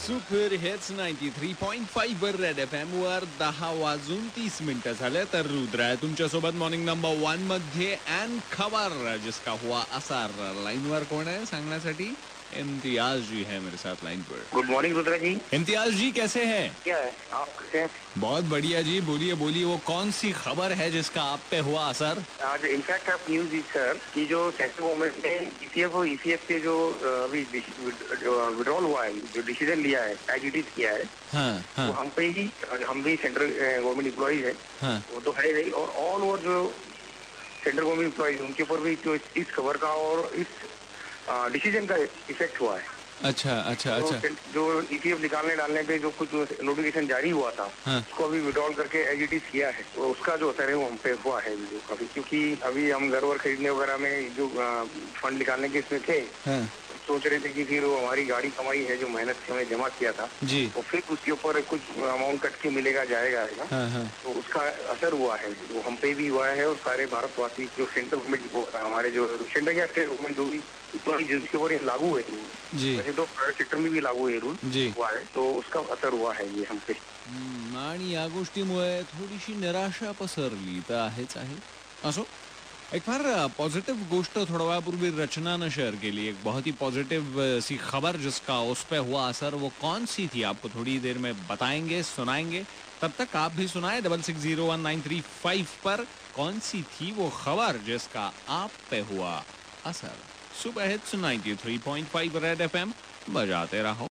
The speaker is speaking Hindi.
सुपर हिट्स 93.5 वर रेड FM वर 10:30 झाले. तर रुद्र आहे तुमच्यासोबत मॉर्निंग नंबर 1 मध्ये अँड खबर जिसका हुआ असर. लाईनवर कोण आहे सांगण्यासाठी? इम्तियाज जी है मेरे साथ लाइन पर. Good morning Rudra ji. इम्तियाज जी कैसे हैं? क्या है आप कैसे हैं? बहुत बढ़िया जी. बोलिए बोलिए, वो कौन सी खबर है जिसका आप पे हुआ असर? आज इनफैक्ट आप न्यूज दी सर कि जो सेंट्रल गवर्नमेंट ने ईपीएफ और ईसीएफ के जो अभी विड्रॉल हुआ है, जो डिसीजन लिया है, एजिटेट किया है, हाँ, हाँ, तो हम पे ही, हम भी सेंट्रल गवर्नमेंट एम्प्लॉइज है, हाँ. वो तो है नहीं, और ऑल ओवर जो सेंट्रल गवर्नमेंट एम्प्लॉइज उनके ऊपर भी जो इस खबर का और इस डिसीजन का इफेक्ट हुआ है. अच्छा अच्छा अच्छा. जो ईपीएफ निकालने डालने पे जो कुछ नोटिफिकेशन जारी हुआ था, हाँ. उसको अभी विड्रॉल करके एजिटेट किया है, तो उसका जो असर है वो हम पे हुआ है काफी, क्योंकि अभी हम घर वर खरीदने वगैरह में जो फंड निकालने के इसमें थे, हाँ. सोच रहे थे कि फिर वो हमारी गाड़ी कमाई है जो मेहनत से हमने जमा किया था जी. तो फिर उसके ऊपर कुछ अमाउंट कट के मिलेगा जाएगा, हाँ, हाँ. तो उसका असर हुआ है, वो हम पे भी हुआ है और सारे भारतवासी जो सेंट्रल गवर्नमेंट हमारे जो सेंट्रल या स्टेट गवर्नमेंट जो भी जिसके ऊपर ये लागू है जी. वैसे तो प्राइवेट सेक्टर में भी लागू है रूल जी. हुआ है, तो उसका असर हुआ है ये हम पे. आणि या गोष्टीमुळे थोडीशी निराशा पसरली तर आहेच आहे. असो, एक फार पॉझिटिव्ह गोष्ट थोड्या वेळापूर्वी रचनानं शेअर केली. एक बहुत ही पॉजिटिव सी खबर जिसका उस पे हुआ असर, वो कौन सी थी आपको थोड़ी देर में बताएंगे, सुनाएंगे. तब तक आप भी सुनाए 660193 पर कौन सी थी वो खबर जिसका आप पे हुआ असर. सुपर हिट्स 93.5 रेड FM बजाते रहो.